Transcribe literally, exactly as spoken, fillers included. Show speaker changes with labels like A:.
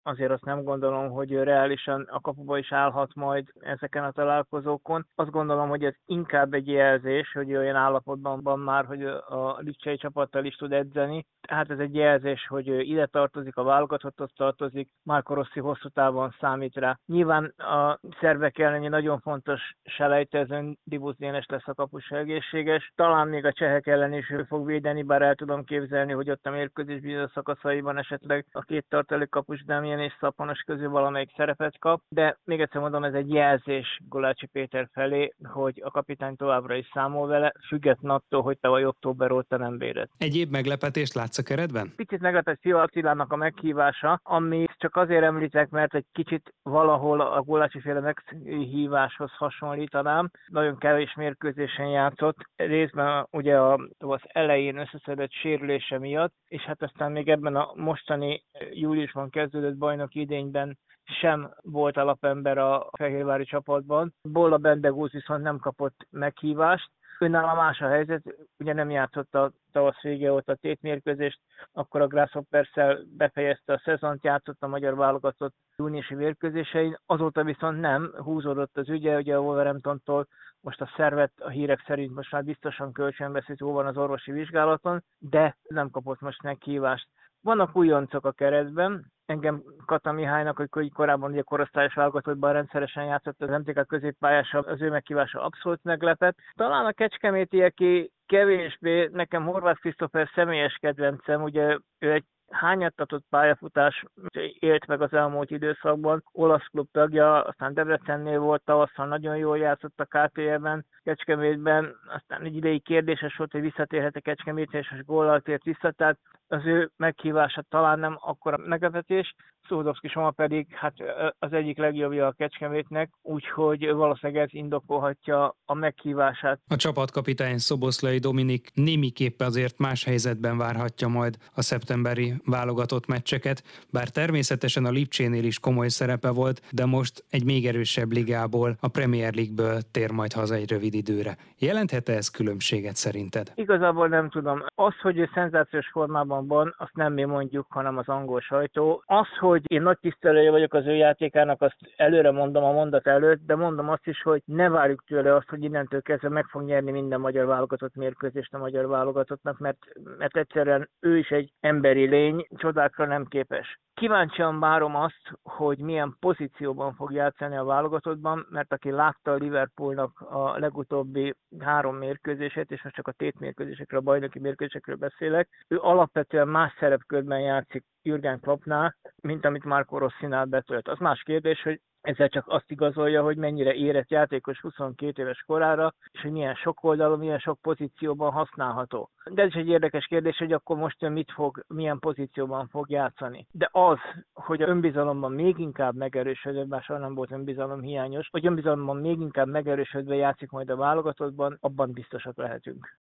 A: azért azt nem gondolom, hogy ő reálisan a kapuba is állhat majd ezeken a találkozókon. Azt gondolom, hogy ez inkább egy jelzés, hogy olyan állapotban van már, hogy a lipcsei csapattal is tud edzeni. Tehát ez egy jelzés, hogy ő ide tartozik, a válogatotthoz tartozik, Marco Rossi hosszú távon számít rá. Nyilván a szervek elleni nagyon fontos selejtezőn Dibusz Dénes lesz a kapus egészséges. Talán még a csehek ellen is ő fog védeni, bár el tudom képzelni, hogy ott a mérkőzés bizonyos szakaszaiban esetleg a két tartalék kapus Damien és Szaponos közül valamelyik szerepet kap, de még egyszer mondom, ez egy jelzés Gulácsi Péter felé, hogy a kapitány továbbra is számol vele, független attól, hogy tavaly október óta nem védett.
B: Egyéb meglepetést látsz a keretben?
A: Picit meglepett Fiala Attilának a meghívása, ami csak azért említek, mert egy kicsit valahol a Gulácsi féle meghíváshoz hasonlítanám. Nagyon kevés mérkőzésen játszott, részben ugye a tavasz elején összeszedett sérülése miatt, és hát aztán még ebben a mostani júliusban kezdődött bajnoki idényben sem volt alapember a fehérvári csapatban. Bolla Bendegúz viszont nem kapott meghívást. Önálló más a helyzet, ugye nem játszott a tavasz vége óta tétmérkőzést, akkor a Grasshopperszel befejezte a szezont, játszott a magyar válogatott júniusi mérkőzésein, azóta viszont nem, húzódott az ügye, ugye a Wolverhamptontól most a szervet a hírek szerint most már biztosan kölcsönbeszítő van az orvosi vizsgálaton, de nem kapott most meghívást. Vannak újoncok a keretben, engem Kata Mihálynak, hogy korábban ugye korosztályos válogatottban rendszeresen játszott az em té ká középpályása, az ő meghívása abszolút meglepett. Talán a kecskemélieké kevésbé, nekem Horváth Krisztófer személyes kedvencem, ugye ő egy hányattatott pályafutás élt meg az elmúlt időszakban, olasz klub tagja, aztán Debrecennél volt, tavasszal nagyon jól játszott a ká té é-ben, Kecskemétben, aztán egy ideig kérdéses volt, hogy visszatérhet a Kecskemétre, és most góllal tért vissza, tehát az ő meghívása talán nem akkora meglepetés, Szódowski Soma pedig hát az egyik legjobbja a Kecskemétnek, úgyhogy valószínűleg ez indokolhatja a meghívását.
B: A csapatkapitány Szoboszlai Dominik némiképp azért más helyzetben várhatja majd a szeptemberi válogatott meccseket, bár természetesen a Lipcsénél is komoly szerepe volt, de most egy még erősebb ligából, a Premier League-ből tér majd haza egy rövid időre. Jelenthet-e ez különbséget szerinted?
A: Igazából nem tudom. Az, hogy ő szenzációs formában van, azt nem mi mondjuk, hanem az angol sajtó. Az, hogy én nagy tisztelője vagyok az ő játékának, azt előre mondom a mondat előtt, de mondom azt is, hogy ne várjuk tőle azt, hogy innentől kezdve meg fog nyerni minden magyar válogatott mérkőzést a magyar válogatottnak, mert, mert egyszerűen ő is egy emberi lény, csodákra nem képes. Kíváncsian várom azt, hogy milyen pozícióban fog játszani a válogatottban, mert aki látta a Liverpoolnak a legutóbbi három mérkőzését, és most csak a tétmérkőzésekről, a bajnoki mérkőzésekről beszélek, ő alapvetően más szerepkörben játszik Jürgen Kloppnál, mint amit Marco Rossinál betölt. Az más kérdés, hogy ezzel csak azt igazolja, hogy mennyire érett játékos huszonkét éves korára, és hogy milyen sok oldalon, milyen sok pozícióban használható. De ez is egy érdekes kérdés, hogy akkor most ő mit fog, milyen pozícióban fog játszani. De az, hogy a önbizalomban még inkább megerősödve, bár soha nem volt önbizalom hiányos, hogy önbizalomban még inkább megerősödve játszik majd a válogatottban, abban biztosak lehetünk.